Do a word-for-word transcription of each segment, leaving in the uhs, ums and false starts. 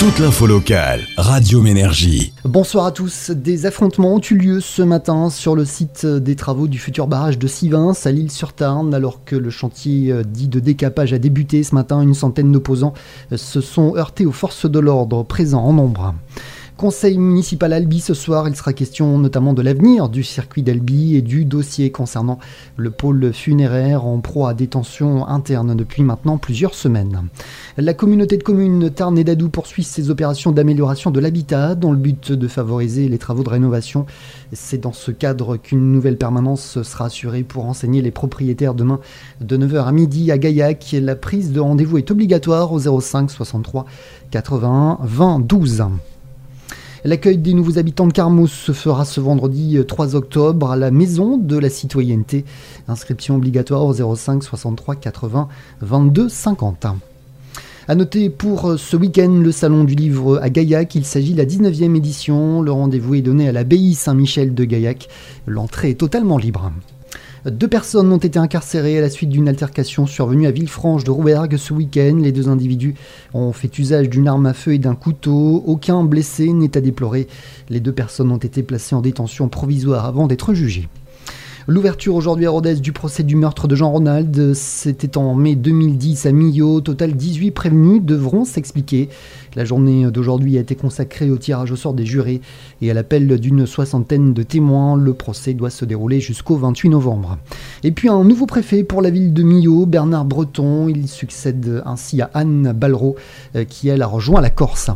Toute l'info locale, Radio Ménergie. Bonsoir à tous. Des affrontements ont eu lieu ce matin sur le site des travaux du futur barrage de Sivins à l'Isle-sur-Tarn. Alors que le chantier dit de décapage a débuté ce matin, une centaine d'opposants se sont heurtés aux forces de l'ordre présents en nombre. Conseil municipal Albi ce soir, il sera question notamment de l'avenir du circuit d'Albi et du dossier concernant le pôle funéraire en proie à des tensions internes depuis maintenant plusieurs semaines. La communauté de communes Tarn et d'Adoux poursuit ses opérations d'amélioration de l'habitat dans le but de favoriser les travaux de rénovation. C'est dans ce cadre qu'une nouvelle permanence sera assurée pour enseigner les propriétaires demain de neuf heures à midi à Gaillac. La prise de rendez-vous est obligatoire au zéro cinq soixante-trois quatre-vingt-un vingt douze. L'accueil des nouveaux habitants de Carmousse se fera ce vendredi trois octobre à la Maison de la Citoyenneté. Inscription obligatoire au zéro cinq soixante-trois quatre-vingts vingt-deux cinquante. A noter pour ce week-end le Salon du Livre à Gaillac. Il s'agit de la dix-neuvième édition. Le rendez-vous est donné à l'abbaye Saint-Michel de Gaillac. L'entrée est totalement libre. Deux personnes ont été incarcérées à la suite d'une altercation survenue à Villefranche de Rouergue ce week-end. Les deux individus ont fait usage d'une arme à feu et d'un couteau. Aucun blessé n'est à déplorer. Les deux personnes ont été placées en détention provisoire avant d'être jugées. L'ouverture aujourd'hui à Rodez du procès du meurtre de Jean Ronald, c'était en mai deux mille dix à Millau. Au total, dix-huit prévenus devront s'expliquer. La journée d'aujourd'hui a été consacrée au tirage au sort des jurés et à l'appel d'une soixantaine de témoins. Le procès doit se dérouler jusqu'au vingt-huit novembre. Et puis un nouveau préfet pour la ville de Millau, Bernard Breton. Il succède ainsi à Anne Ballereau qui, elle, a rejoint la Corse.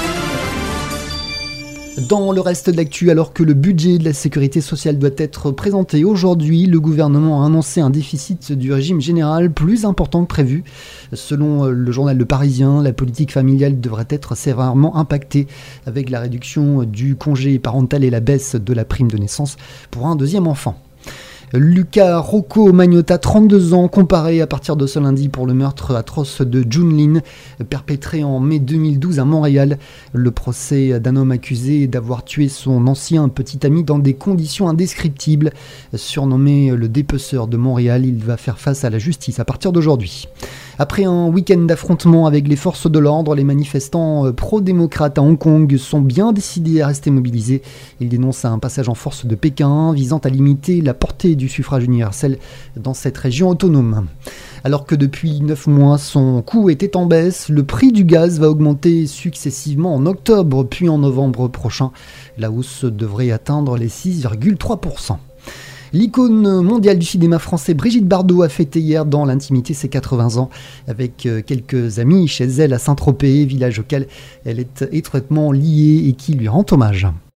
Dans le reste de l'actu, alors que le budget de la sécurité sociale doit être présenté aujourd'hui, le gouvernement a annoncé un déficit du régime général plus important que prévu. Selon le journal Le Parisien, la politique familiale devrait être sévèrement impactée avec la réduction du congé parental et la baisse de la prime de naissance pour un deuxième enfant. Luca Rocco Magnotta, trente-deux ans, comparé à partir de ce lundi pour le meurtre atroce de Jun Lin, perpétré en mai deux mille douze à Montréal. Le procès d'un homme accusé d'avoir tué son ancien petit ami dans des conditions indescriptibles. Surnommé le dépeceur de Montréal, il va faire face à la justice à partir d'aujourd'hui. Après un week-end d'affrontements avec les forces de l'ordre, les manifestants pro-démocrates à Hong Kong sont bien décidés à rester mobilisés. Ils dénoncent un passage en force de Pékin visant à limiter la portée du suffrage universel dans cette région autonome. Alors que depuis neuf mois, son coût était en baisse, le prix du gaz va augmenter successivement en octobre puis en novembre prochain. La hausse devrait atteindre les six virgule trois pour cent. L'icône mondiale du cinéma français Brigitte Bardot a fêté hier dans l'intimité ses quatre-vingts ans avec quelques amis chez elle à Saint-Tropez, village auquel elle est étroitement liée et qui lui rend hommage.